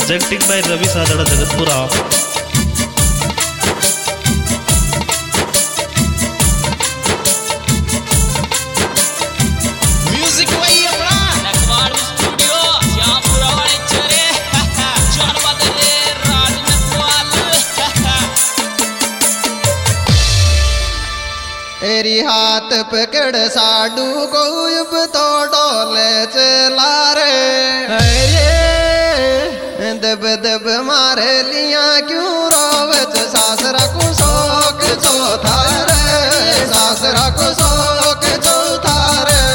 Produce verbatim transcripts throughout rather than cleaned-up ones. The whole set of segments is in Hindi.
Presenting by Ravi Sadara Jagatpura. तेरी हाथ पकड़ साडू को युब तो डोले चला रे, दब दब मारे लिया क्यों रोवच सासरा को शोक जो था रे, सासरा को शोक जो था रे।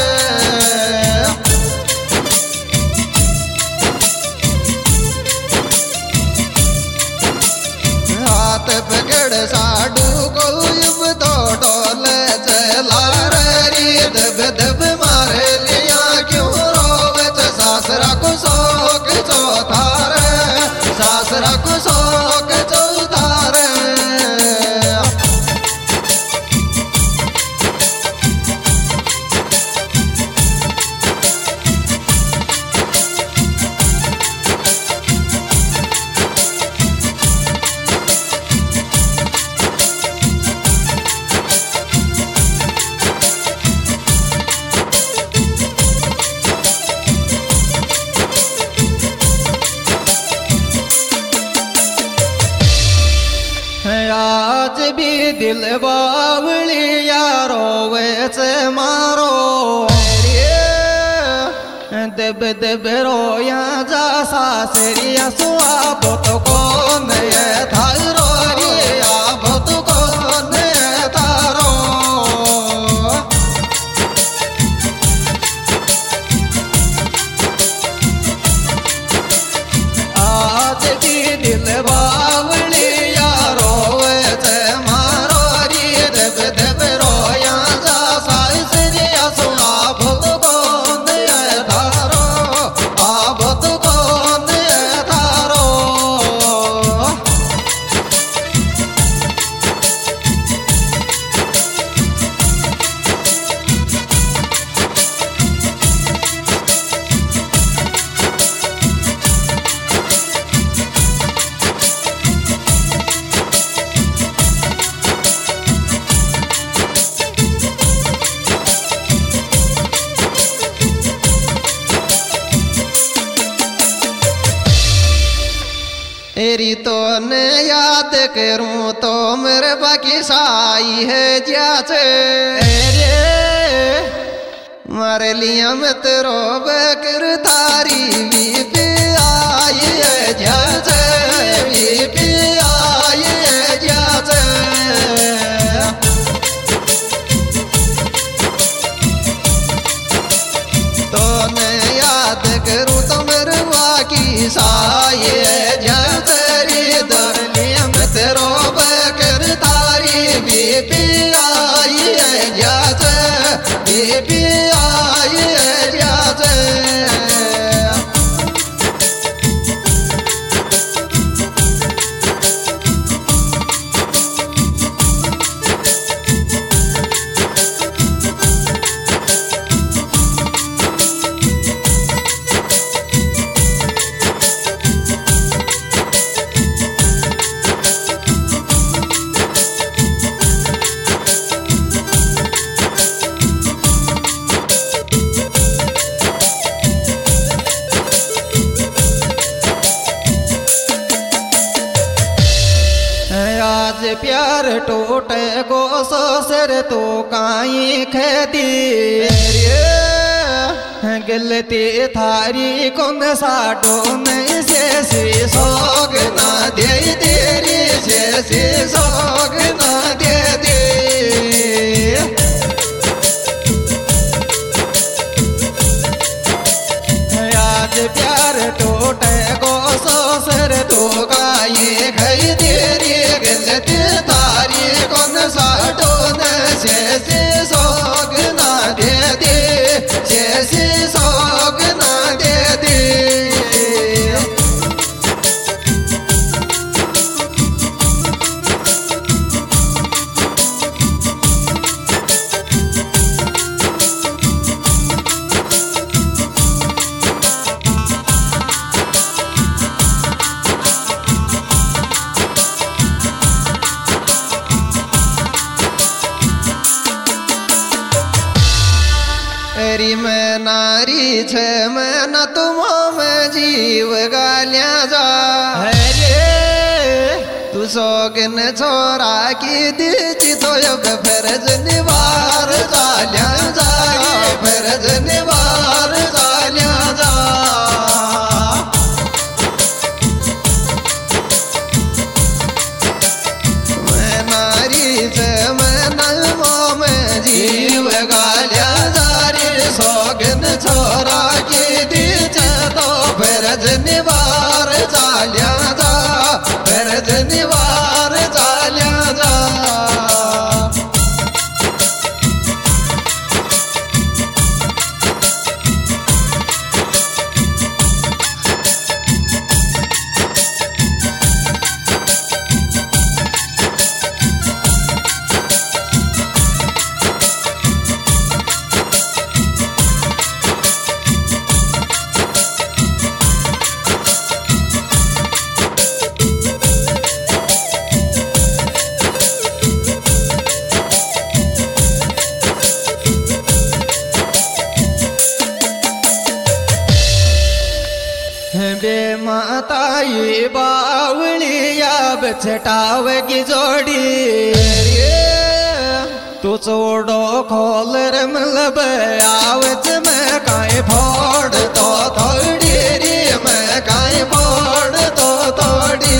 हाथ पकड़ साडू को युब तो डोले दब दब मारे लिया क्यों रोवच सासरा को शोक जो था रे, सासरा को शोक जो था रे। आज भी दिल बावली यारो वैसे मारो, दब दब रोया जा सासरिया सुआ बहुत कौन है थारो रे, बहुत कौन है थारो। आज भी दिल बावली यारो वैसे मारो रे, दब दब रोया जा सासरिया सुआ बहुत कौन है थारो, आ बहुत कौन है थारो। तेरी तो ने याद करूं तो मेरे बाकी साई है जैसे मारे लिया मैं तेरो बकर तारी भी पे आई है जैसे, भी पे आई है जैसे। तो ने याद करूं तो मेरे बाकी साई है जैसे, तेरो बकर तारी भी पे आई है जैसे, भी पे आई है जैसे। आज प्यार टूटे गो ससुर तो काई खेती, गलती थारी कौन साडो नहीं से सोग ना दे तेरी से सोग ना दे दे। आज प्यार टूटे गो ससुर तो काई खाई तेरी गलती तारी कौन साडो न से सोग ना दे दे, से सोग ना दे दे। एरी मैं नारी छे मैं न तुम में जीव गालिया जा तू सोगन छोरा की दीची तो अब फरज निवार जालिया जा फरज निवार जालिया जा मैं नारी से मैं नमो में जीव गालिया जा रे सोगन छोरा की दीची तो फरज निवार जालिया जा फरज निवार जालिया जा बे माता ये बावलिया बछटाव की जोड़ी तू चोड़ो खोल रे मतलब आवच मैं काई फोड़ तो थोड़ी रे मैं काई फोड़ तो थोड़ी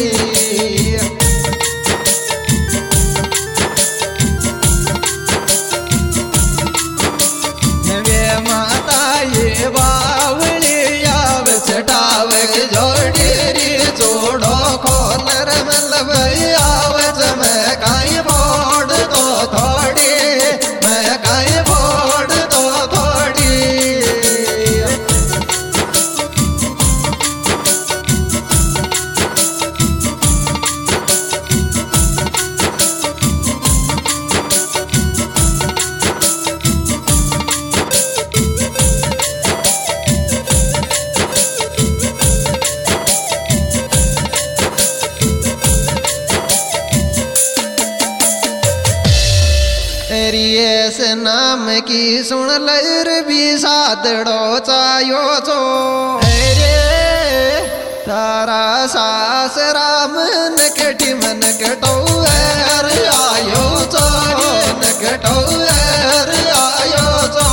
बे माता ये बावलिया बछटाव की जोड़ी रे चोड़ो खोल रे मतलब आवच मैं काई फोड़ तो थोड़ी मैं काई फोड़ तो थोड़ी रियस नाम की सुन लर भी सादड़ो चायो छो तारा सास राम नकटी मन कटो एर आयो छो नकटो एर आयो छो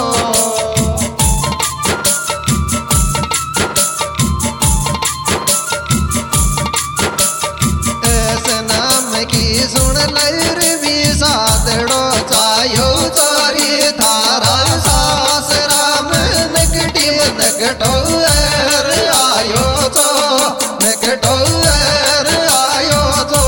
ऐस नाम की सुन लर भी सादड़ो चायो चोरी थारा सास राम नकटी नकटो एर आयो छो नकटो एर आयो छो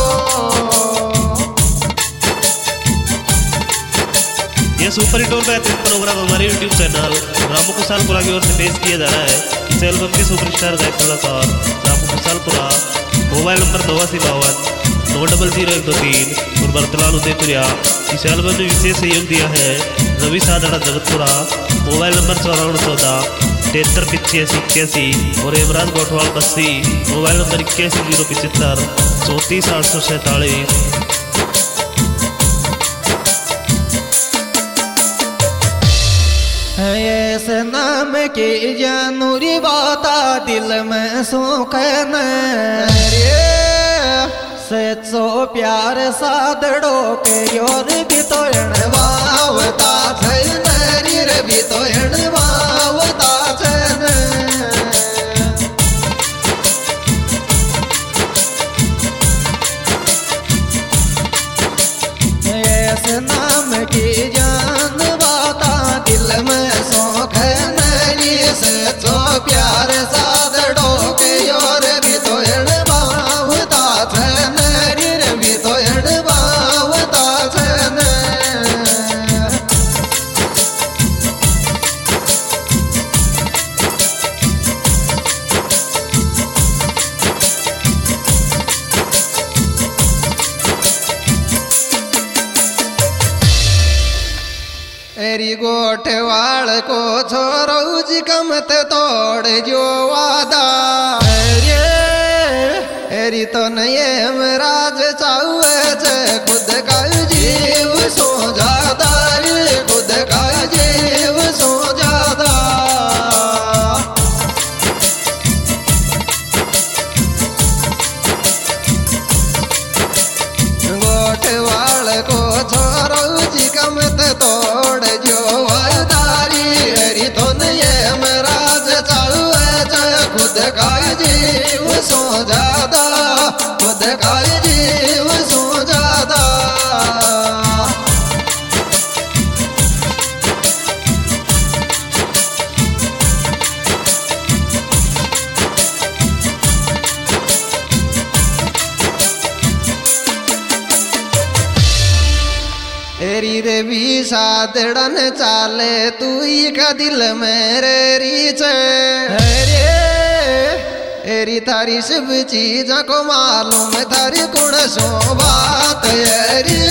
ये सुपर हिट और बेहतरीन प्रोग्राम हमारे यूट्यूब चैनल रामू कुशालपुरा की ओर से पेश किया जा रहा है। इस एल्बम के सुपरस्टार गायक कलाकार रामू कुशालपुरा। मोबाइल नंबर नवासी बावन नौ डबल जीरो एक दो तीन और बर्तलाल उदयपुरिया। इस एल्बम में विशेष सहयोग दिया है रवि सादड़ा जगतपुरा। मोबाइल नंबर चौरावन चौदह तिहत्तर पिचासी इक्यासी और इमरान गोठवाल बस्सी। मोबाइल नंबर इक्यासी जीरो पिछहत्तर चौंतीस आठ सौ सैंतालीस। ऐसे नाम की जानूरी बाता दिल में सुख न सचो प्यार सादड़ो के योर भी तो वावता नरी रे भी तो वावता ऐसे नाम की जान बाता दिल में शौक नरी सचो प्यार सादड़ो के योर भी तो वावता नरी रे भी तो वावता एरी गोठवाड़ को छोरो जी कमत तोड़ जो वादा एरी तो नयम राज चाहे खुद का जीव सो जादा खुद का जीव सो सादड़न चाले तू का दिल मेरे रीच रे एरी थारी सब चीजा को मालूम थारी कुण सो बात एरी